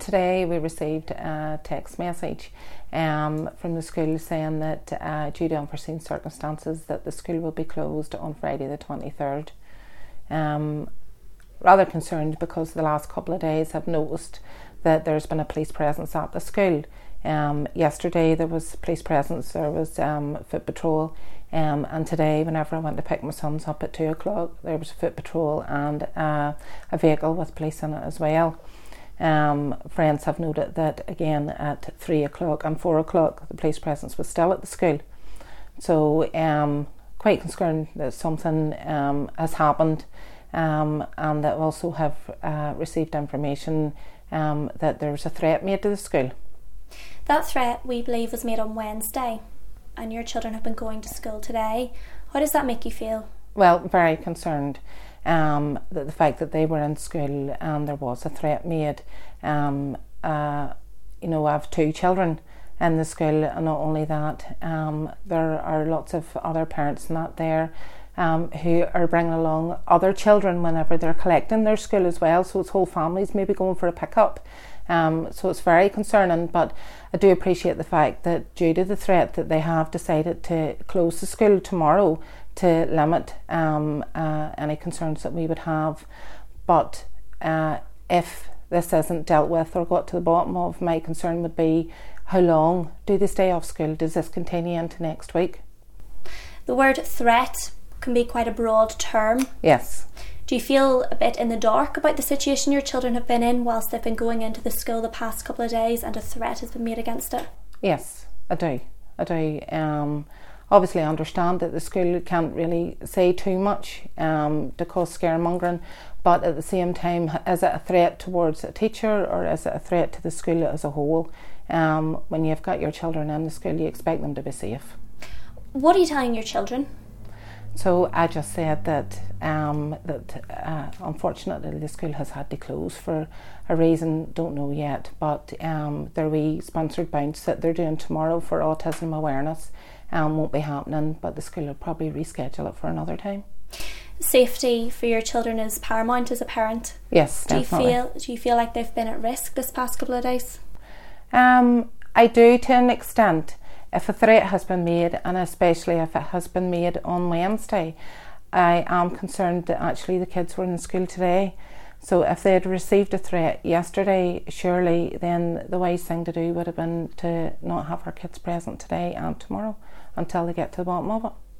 Today we received a text message from the school saying that due to unforeseen circumstances that the school will be closed on Friday the 23rd. Rather concerned because the last couple of days I've noticed that there's been a police presence at the school. Yesterday there was police presence, there was foot patrol, and today whenever I went to pick my sons up at 2 o'clock there was a foot patrol and a vehicle with police in it as well. Friends have noted that again at 3 o'clock and 4 o'clock the police presence was still at the school. So quite concerned that something has happened, and that also have received information that there was a threat made to the school. That threat, we believe, was made on Wednesday, and your children have been going to school today. How does that make you feel? Well, very concerned. That the fact that they were in school and there was a threat made. I have 2 children in the school, and not only that, there are lots of other parents not there who are bringing along other children whenever they're collecting their school as well, so it's whole families maybe going for a pick-up. So it's very concerning, but I do appreciate the fact that due to the threat that they have decided to close the school tomorrow to limit any concerns that we would have. But if this isn't dealt with or got to the bottom of, my concern would be how long do they stay off school? Does this continue into next week? The word threat can be quite a broad term. Yes. Do you feel a bit in the dark about the situation your children have been in whilst they've been going into the school the past couple of days and a threat has been made against it? Yes, I do. Obviously I understand that the school can't really say too much to cause scaremongering, but at the same time, is it a threat towards a teacher or is it a threat to the school as a whole? When you've got your children in the school, you expect them to be safe. What are you telling your children? So I just said that unfortunately the school has had to close for a reason, don't know yet, but their wee sponsored bounce that they're doing tomorrow for autism awareness won't be happening, but the school will probably reschedule it for another time. Safety for your children is paramount as a parent. Yes, definitely. Do you feel like they've been at risk this past couple of days? I do, to an extent. If a threat has been made, and especially if it has been made on Wednesday, I am concerned that actually the kids were in school today. So if they had received a threat yesterday, surely then the wise thing to do would have been to not have our kids present today and tomorrow until they get to the bottom of it.